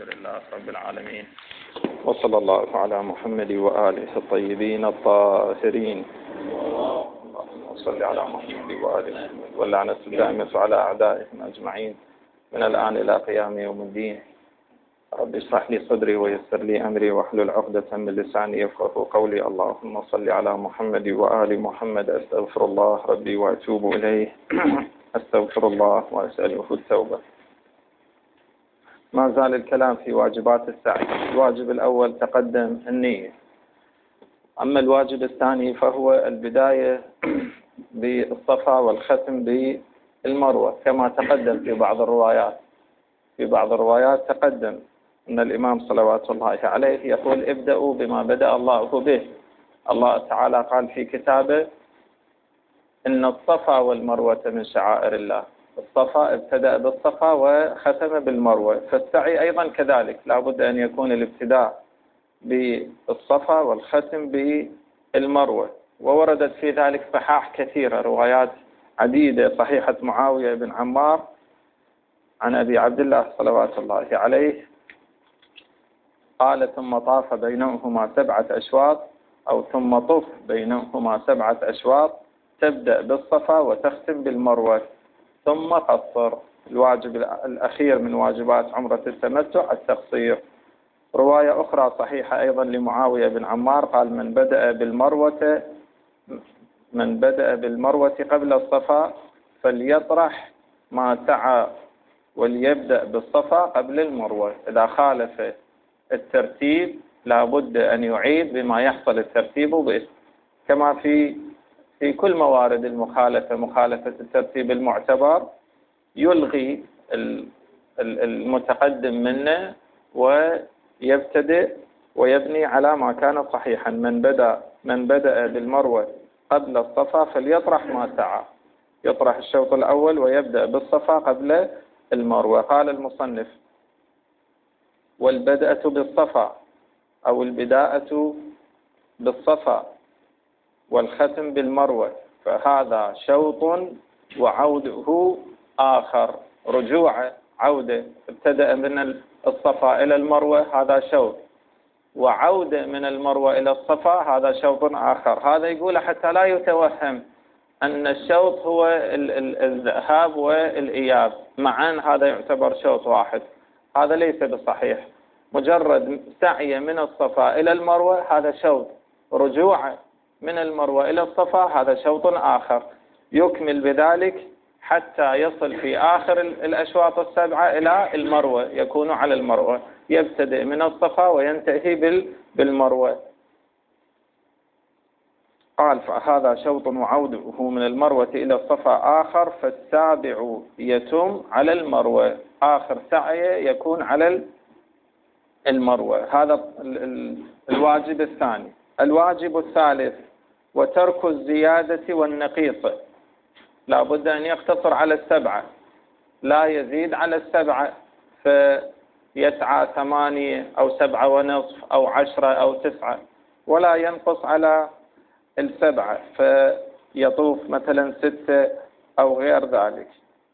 الحمد لله رب العالمين، وصلى الله على محمد وآله الطيبين الطاهرين. اللهم صل على محمد وآله محمد، واللعنة الدائمة على أعدائهم أجمعين من الآن إلى قيام يوم الدين. رب اشرح لي صدري ويسر لي أمري واحلل عقدة من لساني يفقهوا قولي. اللهم صل على محمد وآل محمد. أستغفر الله ربي وأتوب إليه. أستغفر الله وأسأله التوبة. ما زال الكلام في واجبات السعي. الواجب الأول تقدم النية، أما الواجب الثاني فهو البداية بالصفا والختم بالمروة كما تقدم في بعض الروايات. في بعض الروايات تقدم أن الإمام صلوات الله عليه يقول ابدأوا بما بدأ الله به. الله تعالى قال في كتابه إن الصفا والمروة من شعائر الله. الصفا ابتدأ بالصفا وختم بالمروة، فالسعي أيضا كذلك لا بد أن يكون الابتداء بالصفا والختم بالمروة. ووردت في ذلك صحاح كثيرة، روايات عديدة. صحيحة معاوية بن عمار عن أبي عبد الله صلوات الله عليه قال ثم طاف بينهما 7 أشواط، أو ثم طف بينهما 7 أشواط، تبدأ بالصفا وتختم بالمروة ثم قصر. الواجب الأخير من واجبات عمرة التمتع التقصير. رواية أخرى صحيحة أيضا لمعاوية بن عمار قال من بدأ بالمروة قبل الصفا فليطرح ما سعى وليبدأ بالصفا قبل المروة. إذا خالف الترتيب لا بد أن يعيد بما يحصل الترتيب به، كما في كل موارد المخالفة، مخالفة الترتيب المعتبر يلغي المتقدم منه ويبتدئ ويبني على ما كان صحيحا. من بدأ بالمروة قبل الصفا فليطرح ما سعى، يطرح الشوط الأول ويبدأ بالصفا قبل المروة. قال المصنف والبدأة بالصفا أو البداءة بالصفا والختم بالمروة فهذا شوط وعوده آخر. رجوع عودة، ابتدأ من الصفا إلى المروة هذا شوط، وعودة من المروة إلى الصفا هذا شوط آخر. هذا يقول حتى لا يتوهم أن الشوط هو الذهاب والإياب معا، هذا يعتبر شوط واحد. هذا ليس بصحيح. مجرد سعي من الصفا إلى المروة هذا شوط، رجوع من المروة إلى الصفا هذا شوط آخر، يكمل بذلك حتى يصل في آخر الأشواط 7 إلى المروة، يكون على المروة، يبتدئ من الصفا وينتهي بالمروة. قال فهذا شوط وعوده من المروة إلى الصفا آخر، فالسابع يتم على المروة، آخر سعي يكون على المروة. هذا الواجب الثاني. الواجب الثالث وترك الزيادة والنقيص. لا بد أن يقتصر على 7، لا يزيد على 7 فيسعى 8 أو 7.5 أو 10 أو 9، ولا ينقص على 7 فيطوف مثلا 6 أو غير ذلك.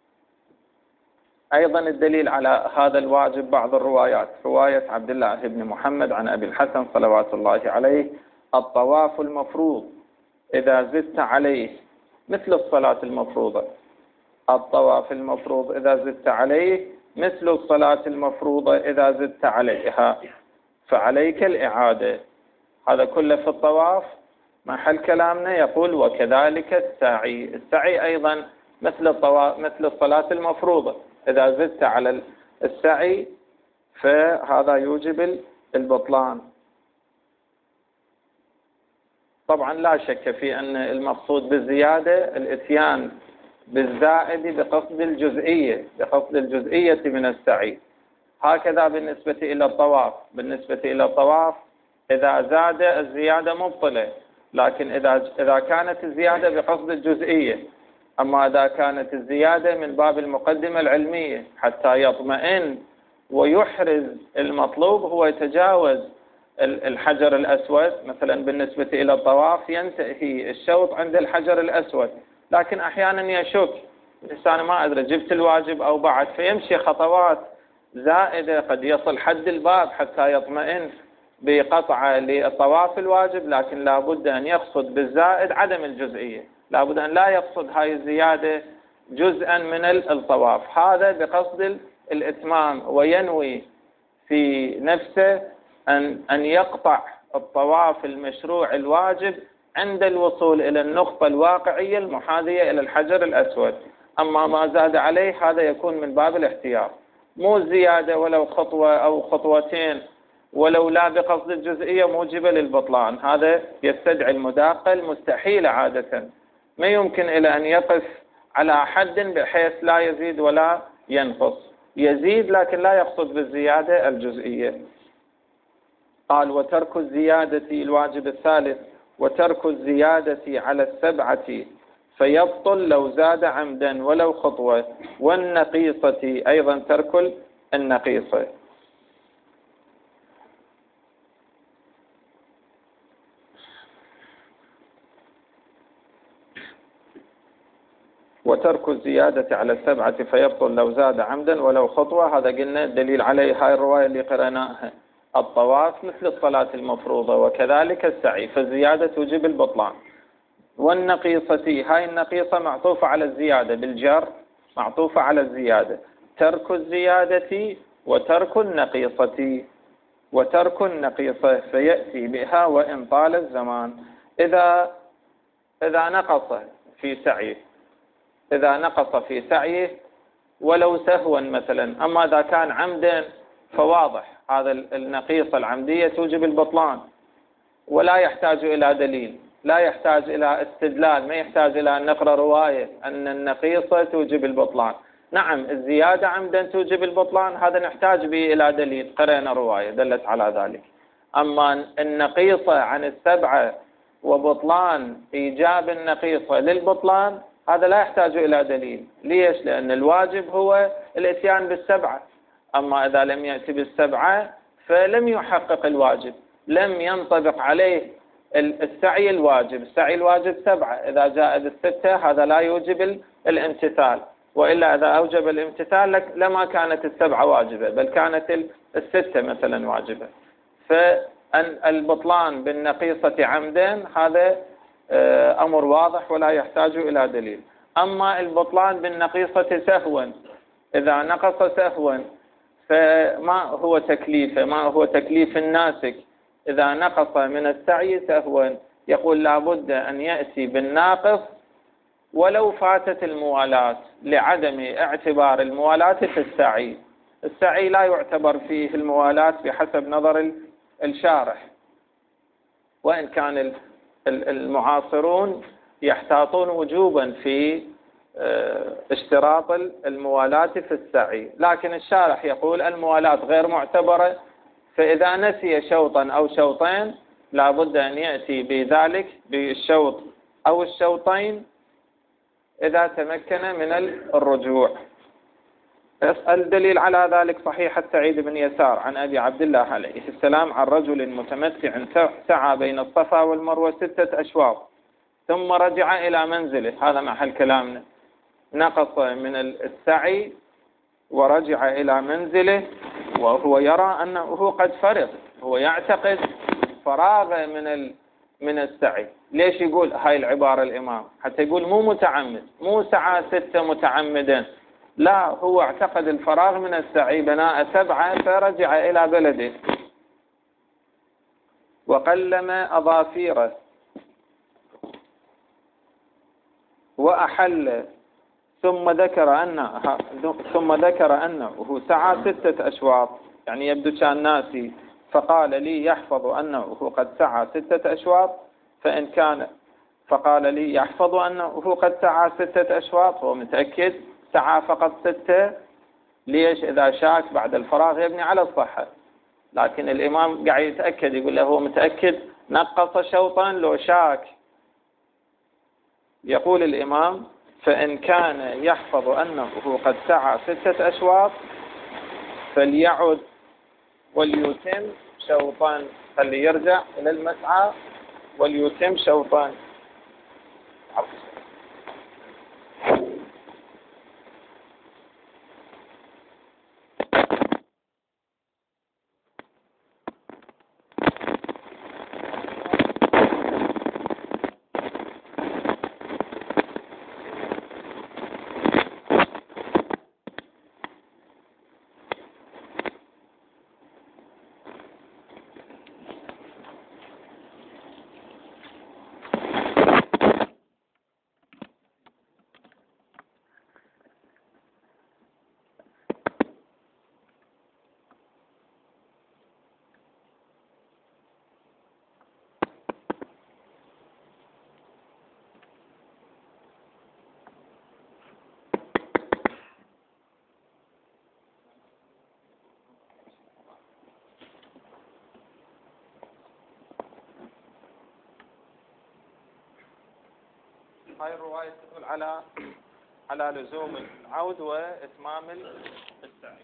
أيضا الدليل على هذا الواجب بعض الروايات. رواية عبد الله بن محمد عن أبي الحسن صلوات الله عليه الطواف المفروض إذا زدت عليه مثل الصلاة المفروضة. الطواف المفروض إذا زدت عليه مثل الصلاة المفروضة إذا زدت عليها فعليك الإعادة. هذا كله في الطواف. محل كلامنا يقول وكذلك السعي. السعي أيضا مثل الصلاة المفروضة، إذا زدت على السعي فهذا يوجب البطلان. طبعا لا شك في أن المقصود بالزيادة الإتيان بالزائد بقصد الجزئية من السعي. هكذا بالنسبة إلى الطواف. بالنسبة إلى الطواف إذا زاد الزيادة مبطلة، لكن إذا كانت الزيادة بقصد الجزئية. أما إذا كانت الزيادة من باب المقدمة العلمية حتى يطمئن ويحرز المطلوب، هو يتجاوز الحجر الأسود مثلا. بالنسبة إلى الطواف ينتهي الشوط عند الحجر الأسود، لكن أحيانا يشك الإنسان، ما أدري جبت الواجب أو بعد، فيمشي خطوات زائدة قد يصل حد الباب حتى يطمئن بقطعة للطواف الواجب، لكن لا بد أن يقصد بالزائد عدم الجزئية، لا بد أن لا يقصد هاي الزيادة جزءا من الطواف، هذا بقصد الإتمام، وينوي في نفسه أن يقطع الطواف المشروع الواجب عند الوصول إلى النقطة الواقعية المحاذية إلى الحجر الأسود. أما ما زاد عليه هذا يكون من باب الاحتياط، مو زيادة ولو خطوة أو خطوتين ولو لا بقصد الجزئية موجبة للبطلان، هذا يستدعي المداقة المستحيلة عادة، ما يمكن إلى أن يقف على حد بحيث لا يزيد ولا ينقص، يزيد لكن لا يقصد بالزيادة الجزئية. قال وترك الزيادة الواجب الثالث وترك الزيادة على السبعة فيبطل لو زاد عمدا ولو خطوة، والنقيصة أيضا ترك النقيصة. وترك الزيادة على السبعة فيبطل لو زاد عمدا ولو خطوة، هذا قلنا الدليل عليه هاي الرواية اللي قرأناها، الطواف مثل الصلاة المفروضة وكذلك السعي، فالزيادة توجب البطلان. والنقيصة، هاي النقيصة معطوفة على الزيادة بالجر، معطوفة على الزيادة، ترك الزيادة وترك النقيصة. وترك النقيصة فيأتي بها وإن طال الزمان، إذا نقص في سعيه، إذا نقص في سعيه ولو سهوا مثلا، أما إذا كان عمدا فواضح هذا النقيصة العمدية توجب البطلان، ولا يحتاج إلى دليل، لا يحتاج إلى استدلال، ما يحتاج إلى أن نقرأ رواية أن النقيصة توجب البطلان. نعم الزيادة عمدا توجب البطلان، هذا نحتاج به إلى دليل، قرأنا رواية دلت على ذلك. أما النقيصة عن السبعة وبطلان إيجاب النقيصة للبطلان هذا لا يحتاج إلى دليل. ليش؟ لأن الواجب هو الإتيان بالسبعة، أما إذا لم يأتي بالسبعة فلم يحقق الواجب، لم ينطبق عليه السعي الواجب. السعي الواجب سبعة، إذا جاء بالستة هذا لا يوجب الامتثال، وإلا إذا أوجب الامتثال لما كانت السبعة واجبة بل كانت الستة مثلا واجبة. فالبطلان بالنقيصة عمدا هذا أمر واضح ولا يحتاج إلى دليل. أما البطلان بالنقيصة سهوا، إذا نقص سهوا فما هو تكليفه، ما هو تكليف الناسك إذا نقص من السعي سهوا؟ يقول لابد أن يأتي بالناقص ولو فاتت الموالاة، لعدم اعتبار الموالاة في السعي. السعي لا يعتبر فيه الموالاة بحسب نظر الشارح، وإن كان المعاصرون يحتاطون وجوبا في اشتراط الموالاة في السعي، لكن الشارح يقول الموالاة غير معتبرة، فإذا نسي شوطا أو شوطين لابد أن يأتي بذلك بالشوط أو الشوطين إذا تمكن من الرجوع. الدليل على ذلك صحيح سعيد بن يسار عن أبي عبد الله عليه السلام عن رجل متمتع سعى بين الصفا والمروة 6 أشواط ثم رجع إلى منزله، هذا محل كلامنا، نقص من السعي ورجع إلى منزله وهو يرى أنه قد فرغ، هو يعتقد فراغ من السعي. ليش يقول هاي العبارة الإمام؟ حتى يقول مو متعمد، مو سعى 6 متعمدا، لا، هو اعتقد الفراغ من السعي بناء 7 فرجع إلى بلده وقلم أظافيره وأحل، ثم ذكر أنه سعى 6 أشواط، يعني يبدو كان ناسي، فقال لي يحفظ أنه قد سعى 6 أشواط، فقال لي يحفظ أنه قد سعى 6 أشواط، هو متأكد سعى فقط 6. ليش؟ إذا شاك بعد الفراغ يبني على الصحة، لكن الإمام قاعد يتأكد، يقول له هو متأكد نقص شوطا لو شاك. يقول الإمام فإن كان يحفظ أنه قد سعى 6 أشواط فليعد وليتم شوطان، خلي يرجع إلى المسعى وليتم شوطان. هاي الرواية تدل على لزوم العود وإتمام السعي.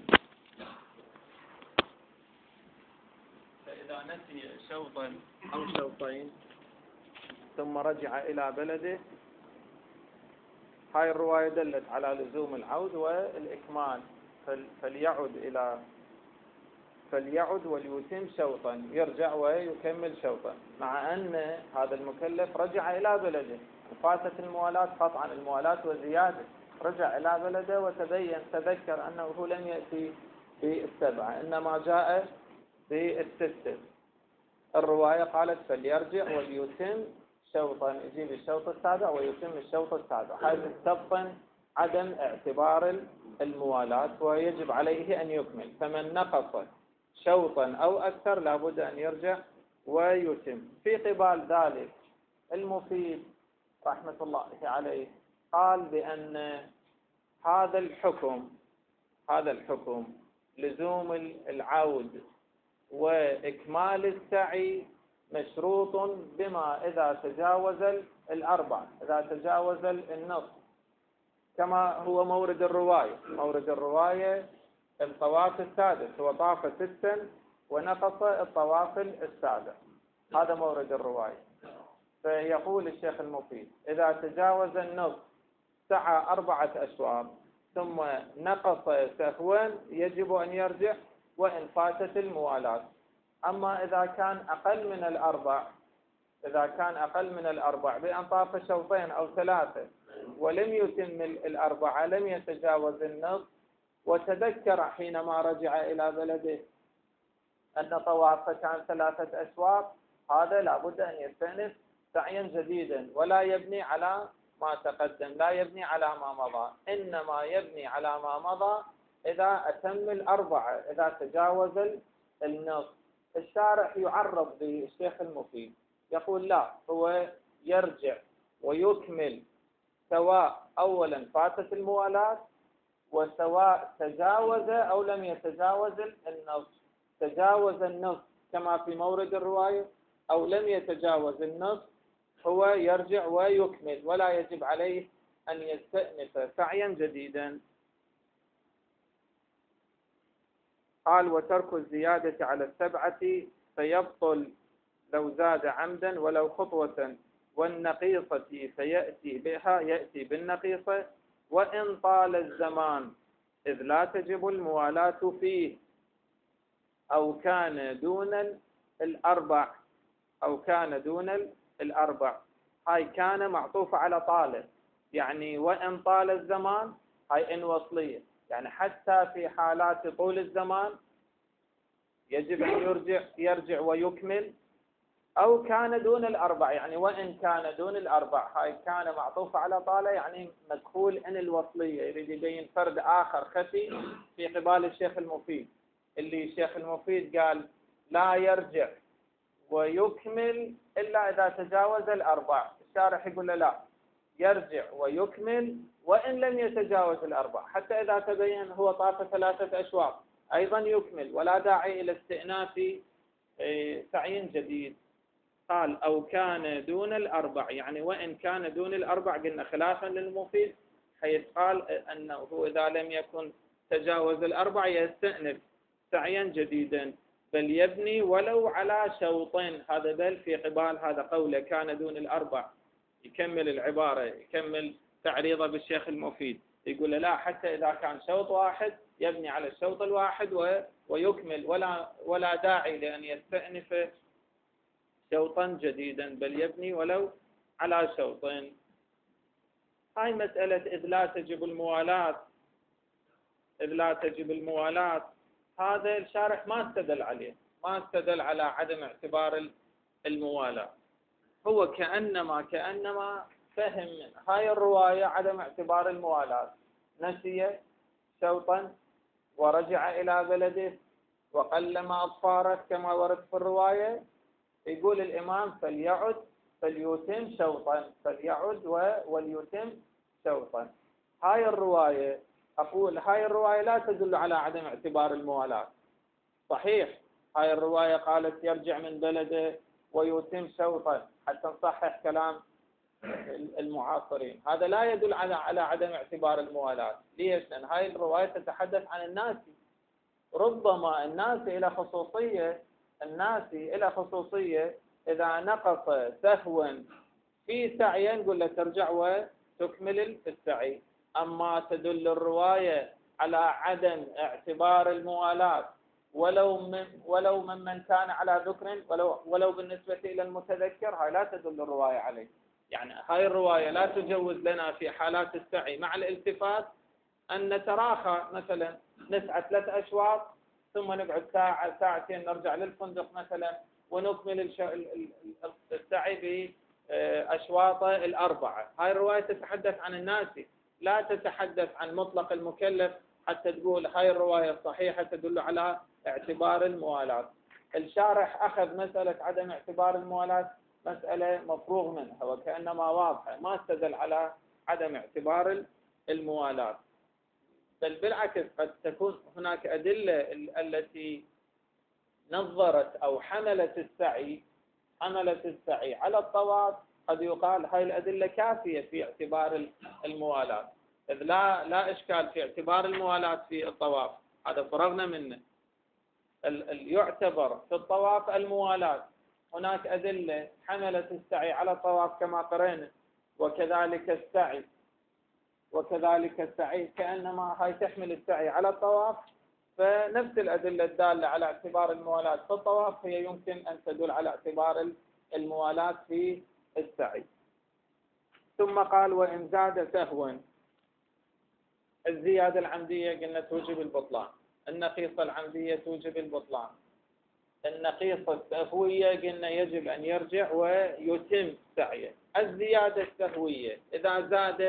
فإذا نسي شوطا أو شوطين ثم رجع إلى بلده، هاي الرواية دلت على لزوم العود والإكمال، فليعد وليتم شوطا، يرجع ويكمل شوطا، مع أن هذا المكلف رجع إلى بلده، فاتت الموالاة قطعا، الموالاة وزيادة، رجع إلى بلده تذكر أنه لم يأتي بالسبعة إنما جاء بالستة. الرواية قالت فليرجع وليتم شوطا، يجيب الشوط السابع ويتم الشوط السابع، هذا تبطن عدم اعتبار الموالاة ويجب عليه أن يكمل. فمن نقص شوطا أو أكثر لابد أن يرجع ويتم. في قبال ذلك المفيد رحمة الله عليه قال بأن هذا الحكم لزوم العود وإكمال السعي مشروط بما إذا تجاوز الأربع، إذا تجاوز النصف، كما هو مورد الرواية الطواف السادس، هو طاف 6 ونقص الطواف السابع، هذا مورد الرواية. فيقول الشيخ المفيد إذا تجاوز النصف سعى 4 أشواط ثم نقص سهوا يجب أن يرجع وإن فاتت الموالاة. أما إذا كان أقل من الأربع بأن طاف شوطين أو 3 ولم يتم الأربعة، لم يتجاوز النصف، وتذكر حينما رجع إلى بلده أن طوافه كان 3 أشواط، هذا لابد أن يستأنف سعيا جديدا ولا يبني على ما تقدم، لا يبني على ما مضى، إنما يبني على ما مضى إذا أتم الأربعة، إذا تجاوز النصف. الشارح يعرض بالشيخ المفيد يقول لا، هو يرجع ويكمل سواء أولا فاتت الموالاة وسواء تجاوز أو لم يتجاوز النصف، تجاوز النصف كما في مورد الرواية أو لم يتجاوز النصف، هو يرجع ويكمل ولا يجب عليه أن يستأنف سعيا جديدا. قال وترك الزيادة على 7 فيبطل لو زاد عمدا ولو خطوة، والنقيصة يأتي بالنقيصة وإن طال الزمان، إذ لا تجب الموالاة فيه، أو كان دون الأربع. هاي كان معطوفة على طالب، يعني وإن طال الزمان، هاي إن وصلية، يعني حتى في حالات طول الزمان يجب أن يرجع ويكمل، أو كان دون الأربع، يعني وإن كان دون الأربع، هاي كان معطوفة على طالة، يعني مدخول إن الوصلية، يريد يبين فرد آخر خفي في قبال الشيخ المفيد، اللي الشيخ المفيد قال لا يرجع ويكمل إلا إذا تجاوز الأربع، الشارح يقول له لا، يرجع ويكمل وإن لم يتجاوز الأربع، حتى إذا تبين هو طاف 3 أشواط أيضا يكمل ولا داعي إلى استئناف سعي جديد. قال أو كان دون الأربع، يعني وإن كان دون الأربع، قلنا خلافا للمفيد حيث قال أنه إذا لم يكن تجاوز الأربع يستأنف سعيا جديدا، بل يبني ولو على شوطين، هذا بل في قبال هذا قوله كان دون الأربع، يكمل العبارة، يكمل تعريضه بالشيخ المفيد، يقول لا، حتى إذا كان شوط واحد يبني على الشوط الواحد ويكمل، ولا داعي لأن يستأنف شوطا جديدا، بل يبني ولو على شوطين. هاي مسألة إذ لا تجب الموالاة، هذا الشارح ما استدل عليه، ما استدل على عدم اعتبار الموالاة، هو كأنما فهم من هاي الرواية عدم اعتبار الموالاة، نسي شوطا ورجع إلى بلده وقلم أظفاره كما ورد في الرواية، يقول الإمام فليتم شوطا، فليعد وليتم شوطا. هاي الرواية لا تدل على عدم اعتبار الموالاة، صحيح هاي الرواية قالت يرجع من بلده ويتم شوطا حتى نصحح كلام المعاصرين. هذا لا يدل على عدم اعتبار الموالاة. ليش؟ لأن هاي الرواية تتحدث عن الناسي. ربما الناسي إلى خصوصية إذا نقص سهوا في سعي نقول له ترجع وتكمل السعي. أما تدل الرواية على عدم اعتبار الموالاة ولو ممن كان على ذكر ولو بالنسبة إلى المتذكر، هاي لا تدل الرواية عليه. يعني هاي الرواية لا تجوز لنا في حالات السعي مع الالتفات أن نتراخى، مثلا نسعى 3 أشواط ثم نقعد ساعة ساعتين نرجع للفندق مثلا ونكمل السعي بأشواطه 4. هاي الرواية تتحدث عن الناس، لا تتحدث عن مطلق المكلف حتى تقول هاي الرواية الصحيحة تدل على اعتبار الموالاة. الشارح أخذ مسألة عدم اعتبار الموالاة مسألة مفروغ منها وكأنما واضحة، ما استدل على عدم اعتبار الموالاة، بل بالعكس قد تكون هناك أدلة التي نظرت أو حملت السعي على الطواف، قد يقال هاي الأدلة كافية في اعتبار الموالاة، إذ لا إشكال في اعتبار الموالاة في الطواف، هذا فرغنا منه. يعتبر في الطواف الموالاة. هناك أدلة حملت السعي على الطواف كما قرأنا، وكذلك السعي كأنما هاي تحمل السعي على الطواف، فنفس الأدلة الدالة على اعتبار الموالاة في الطواف هي يمكن أن تدل على اعتبار الموالاة في السعي. ثم قال وإن زاد سهوا. الزيادة العمدية قلنا توجب البطلان، النقيصة العمدية توجب البطلان، النقيصة السهوية قلنا يجب أن يرجع ويتم سعيه. الزيادة السهوية إذا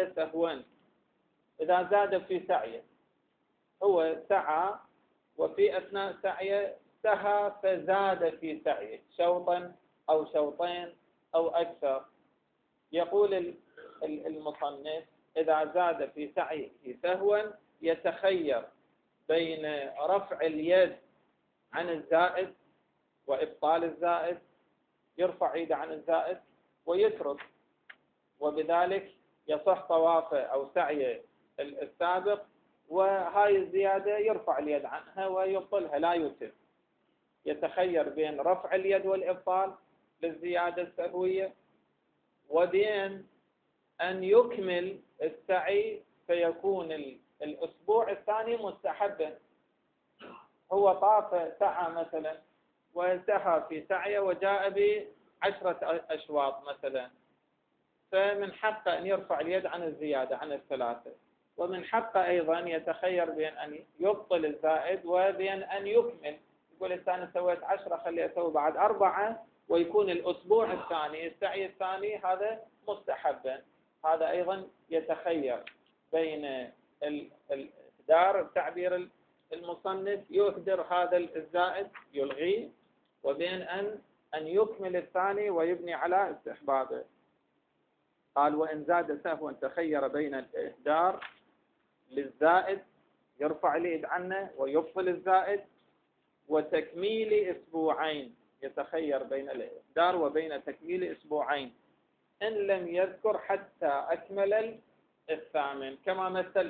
زاد في سعيه، هو سعى وفي أثناء سعيه سهى فزاد في سعيه شوطا أو شوطين أو أكثر، يقول المصنف إذا زاد في سعيه سهوا يتخير بين رفع اليد عن الزائد وإبطال الزائد، يرفع يده عن الزائد ويترك، وبذلك يصح طوافه أو سعيه السابق، وهاي الزيادة يرفع اليد عنها ويبطلها لا يتم. يتخير بين رفع اليد والإبطال للزيادة السهوية وبين أن يكمل السعي فيكون الأسبوع الثاني مستحبا. هو طاف سعى مثلا وانتهى في سعيه وجاء ب10 أشواط مثلا، فمن حقه أن يرفع اليد عن الزيادة عن 3، ومن حقه أيضا يتخير بين أن يبطل الزائد وبين أن يكمل، يقول أنا سويت 10 خلي أسوي بعد 4 ويكون الأسبوع الثاني السعي الثاني هذا مستحبا. هذا أيضا يتخير بين الإهدار، تعبير المصنف يهدر هذا الزائد يلغيه، وبين أن يكمل الثاني ويبني على استحبابه. قال وإن زاد سهوا تخير بين الإهدار للزائد يرفع اليد عنه ويبطل الزائد وتكميل أسبوعين، يتخير بين الإهدار وبين تكميل أسبوعين إن لم يذكر حتى أكمل 8، كما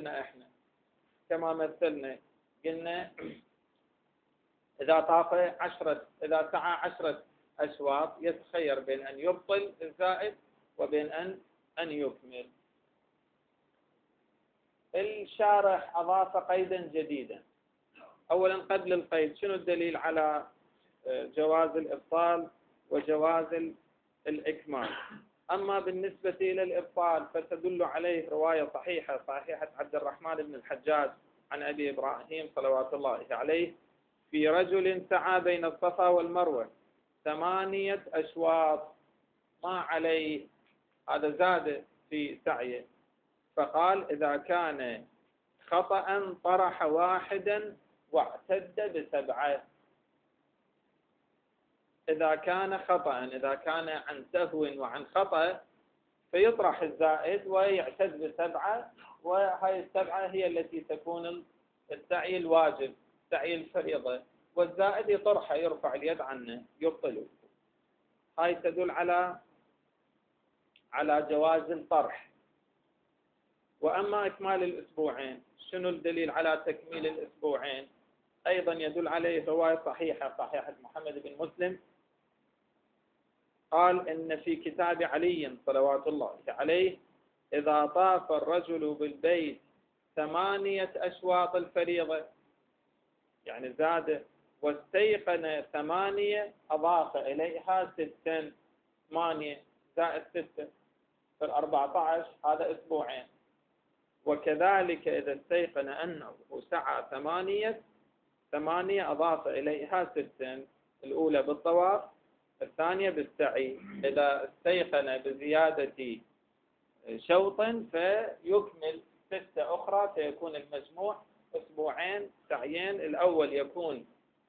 مثلنا قلنا إذا سعى 10 أشواط يتخير بين أن يبطل الزائد وبين أن يكمل. الشارح أضاف قيدا جديدا. أولا قبل القيد شنو الدليل على جواز الإبطال وجواز الإكمال؟ أما بالنسبة إلى الإبطال فتدل عليه رواية صحيحة عبد الرحمن بن الحجاج عن أبي إبراهيم صلوات الله عليه في رجل سعى بين الصفا والمروة 8 أشواط ما عليه، هذا زاد في سعيه، فقال إذا كان خطأ طرح واحدا واعتد ب7. إذا كان خطأ، إذا كان عن سهو وعن خطأ فيطرح الزائد ويعتد ب7، وهي ال7 هي التي تكون السعي الواجب سعي الفريضة، والزائد يطرحه يرفع اليد عنه يبطله. هاي تدل على على جواز الطرح. وأما إكمال الأسبوعين، شنو الدليل على تكميل الأسبوعين؟ أيضا يدل عليه رواية صحيحة محمد بن مسلم، قال إن في كتاب علي صلوات الله عليه: إذا طاف الرجل بالبيت 8 أشواط الفريضة، يعني زاد واستيقن 8 أضاف إليها 6، 8 زائد 6 في 14، هذا أسبوعين. وكذلك إذا استيقن أنه سعى 8 أضاف إليها 6، الأولى بالطواف، الثانية بالسعي. إذا استيقن بزيادة شوط فيكمل 6 أخرى، فيكون المجموع أسبوعين سعيين، الأول يكون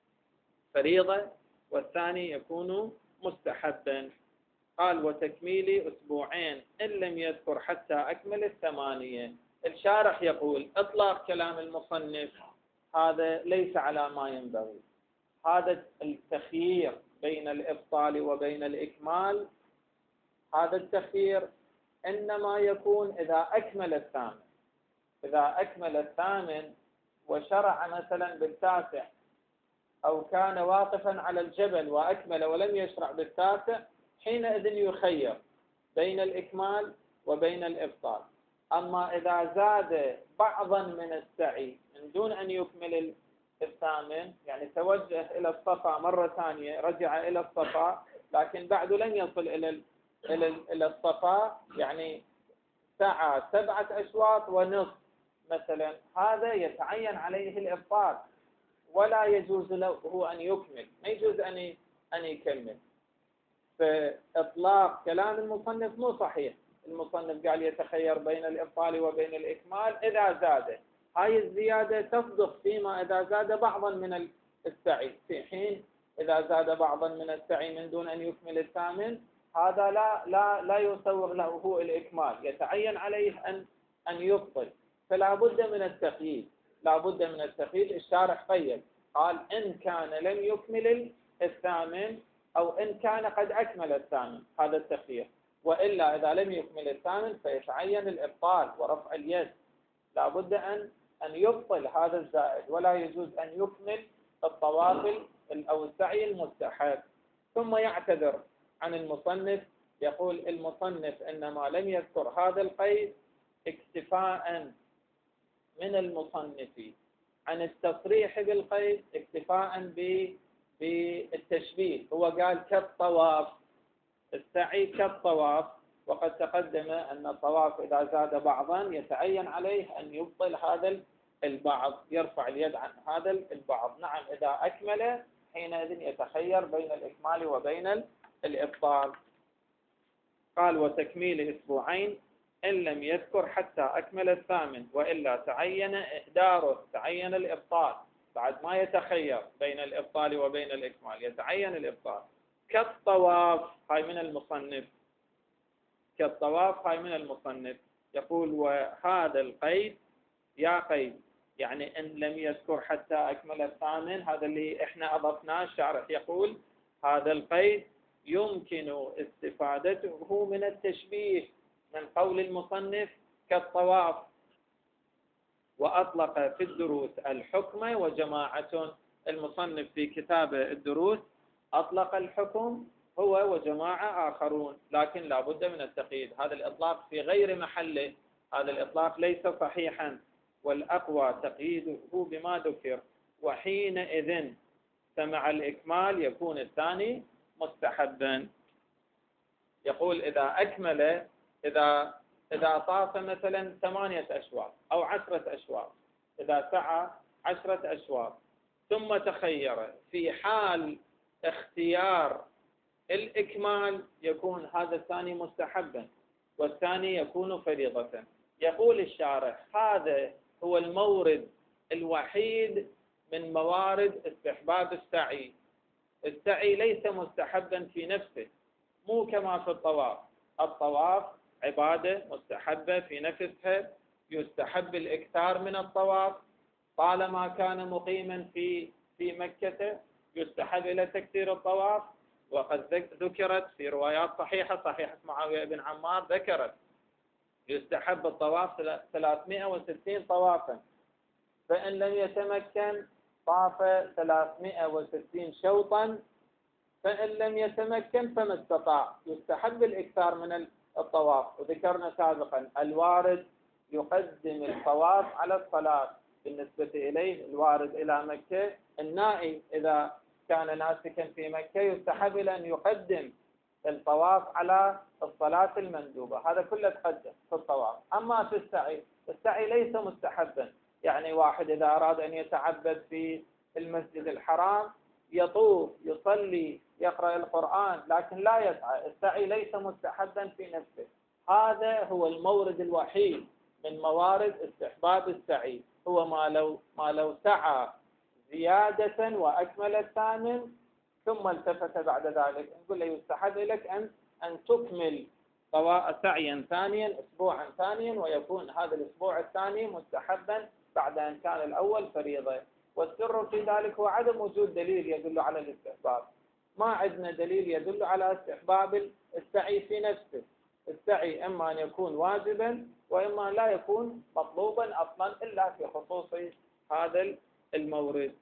فريضة والثاني يكون مستحبا. قال: وتكميل أسبوعين إن لم يذكر حتى أكمل 8. الشارح يقول: إطلاق كلام المصنف هذا ليس على ما ينبغي. هذا التخيير بين الإبطال وبين الإكمال، هذا التخيير إنما يكون إذا أكمل الثامن. إذا أكمل الثامن وشرع مثلا بالتاسع، أو كان واقفا على الجبل وأكمل ولم يشرع بالتاسع، حينئذ يخير بين الإكمال وبين الإبطال. أما إذا زاد بعضا من السعي من دون أن يكمل الثامن، يعني توجه إلى الصفا مرة ثانية، رجع إلى الصفا لكن بعد لم يصل إلى الصفا، يعني سعى 7 أشواط ونصف مثلا، هذا يتعين عليه الإبطال ولا يجوز له أن يكمل، ما يجوز أن يكمل. فإطلاق كلام المصنف مو صحيح. المصنف قال يتخير بين الإبطال وبين الإكمال إذا زاد. هاي الزيادة تصدق فيما إذا زاد بعضا من السعي، في حين إذا زاد بعضا من السعي من دون أن يكمل الثامن، هذا لا يسوغ له الإكمال، يتعين عليه أن يبطل. فلا بد من التقييد، لا بد من التقييد. الشارح قيد، قال: إن كان لم يكمل الثامن، أو إن كان قد أكمل الثامن، هذا التخيير. وإلا إذا لم يكمل الثامن فيتعين الإبطال ورفع اليد، لا بد أن يبطل هذا الزائد، ولا يجوز أن يكمل الطواف أو السعي المستحب. ثم يعتذر عن المصنف، يقول المصنف إنما لم يذكر هذا القيد اكتفاء من المصنف عن التصريح بالقيد، اكتفاء بالتشبيه. هو قال كالطواف، السعي كالطواف، وقد تقدم أن الطواف إذا زاد بعضا يتعين عليه أن يبطل هذا البعض، يرفع اليد عن هذا البعض. نعم، إذا أكمل حينئذ يتخير بين الإكمال وبين الإبطال. قال: وتكميل أسبوعين إن لم يذكر حتى أكمل الثامن، وإلا تعين إهداره، تعين الإبطال، بعد ما يتخير بين الإبطال وبين الإكمال يتعين الإبطال. كالطواف، هاي من المصنف، كالطواف هاي من المصنف. يقول: وهذا القيد يا قيد، يعني إن لم يذكر حتى أكمل الثامن، هذا اللي إحنا أضفناه. الشارح يقول: هذا القيد يمكن استفادته من التشبيه من قول المصنف كالطواف، وأطلق في الدروس الحكم وجماعة. المصنف في كتاب الدروس أطلق الحكم هو وجماعة آخرون، لكن لا بد من التقييد. هذا الإطلاق في غير محله، هذا الإطلاق ليس صحيحا، والأقوى تقييده بما ذكر. وحينئذ سمع الإكمال يكون الثاني مستحبا. يقول: إذا أكمل، إذا طاف مثلا 8 أشواط أو 10 أشواط، إذا سعى 10 أشواط ثم تخير، في حال اختيار الإكمال يكون هذا الثاني مستحبا والثاني يكون فريضة. يقول الشارح: هذا هو المورد الوحيد من موارد استحباب السعي. السعي ليس مستحبا في نفسه، مو كما في الطواف. الطواف عبادة مستحبة في نفسها، يستحب الإكثار من الطواف طالما كان مقيما في مكة، يستحب إلى تكثير الطواف. وقد ذكرت في روايات صحيحة، صحيحة معاوية بن عمار ذكرت يستحب الطواف 360 طوافا، فإن لم يتمكن طاف 360 شوطا، فإن لم يتمكن فما استطاع. يستحب الإكثار من الطواف، وذكرنا سابقا الوارد يقدم الطواف على الصلاة بالنسبة إليه، الوارد إلى مكة. النائي إذا كان ناسكا في مكة يستحب أن يقدم الطواف على الصلاة المندوبة، هذا كله تقدم في الطواف. أما في السعي ليس مستحبا، يعني واحد إذا أراد أن يتعبد في المسجد الحرام يطوف يصلي يقرأ القرآن لكن لا يسعى، السعي ليس مستحبا في نفسه. هذا هو المورد الوحيد من موارد استحباب السعي، هو ما لو سعى زيادة وأكمل الثامن ثم التفت بعد ذلك، نقول له يستحب لك أن تكمل سعيا ثانيا، أسبوعا ثانيا، ويكون هذا الأسبوع الثاني مستحبا بعد أن كان الأول فريضة. والسر في ذلك هو عدم وجود دليل يدل على الاستحباب. ما عندنا دليل يدل على استحباب السعي في نفسه. السعي إما أن يكون واجبا وإما لا يكون مطلوبا أصلا إلا في خصوص هذا المورد.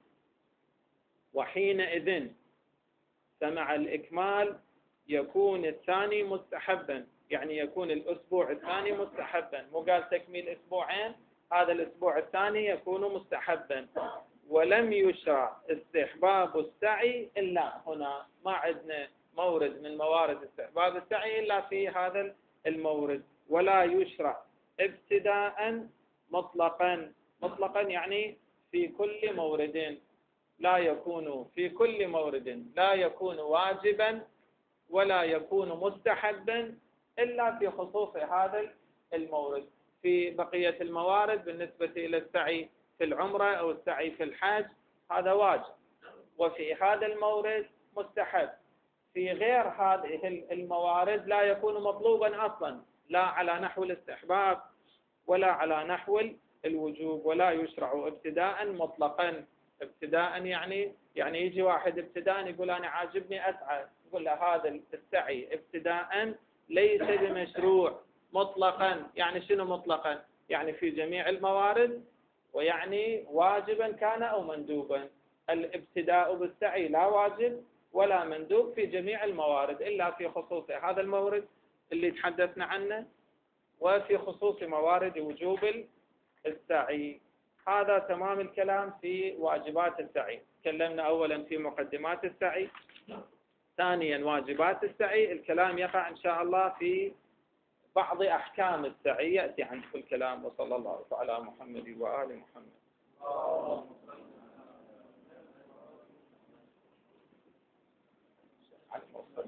وحينئذ سمع الإكمال يكون الثاني مستحبا، يعني يكون الأسبوع الثاني مستحبا، مو قال تكميل أسبوعين، هذا الأسبوع الثاني يكون مستحبا. ولم يشرع استحباب السعي إلا هنا، ما عندنا مورد من موارد استحباب السعي إلا في هذا المورد. ولا يشرع ابتداء مطلقا، مطلقا يعني في كل مورد، لا يكون في كل مورد لا يكون واجبا ولا يكون مستحبا إلا في خصوص هذا المورد. في بقية الموارد بالنسبة إلى السعي في العمرة أو السعي في الحج هذا واجب، وفي هذا المورد مستحب. في غير هذه الموارد لا يكون مطلوبا أصلا، لا على نحو الاستحباب ولا على نحو الوجوب. ولا يشرع ابتداء مطلقا. ابتداء يعني يجي واحد ابتداء يقول أنا عاجبني أسعى، يقول له هذا السعي ابتداء ليس بمشروع مطلقا. يعني شنو مطلقا؟ يعني في جميع الموارد، ويعني واجبا كان أو مندوبا. الابتداء بالسعي لا واجب ولا مندوب في جميع الموارد إلا في خصوص هذا المورد اللي تحدثنا عنه، وفي خصوص موارد وجوب السعي. هذا تمام الكلام في واجبات السعي. تكلمنا أولا في مقدمات السعي، ثانيا واجبات السعي. الكلام يقع إن شاء الله في بعض أحكام السعي يأتي عن كل كلام. وصلى الله على محمد وآل محمد.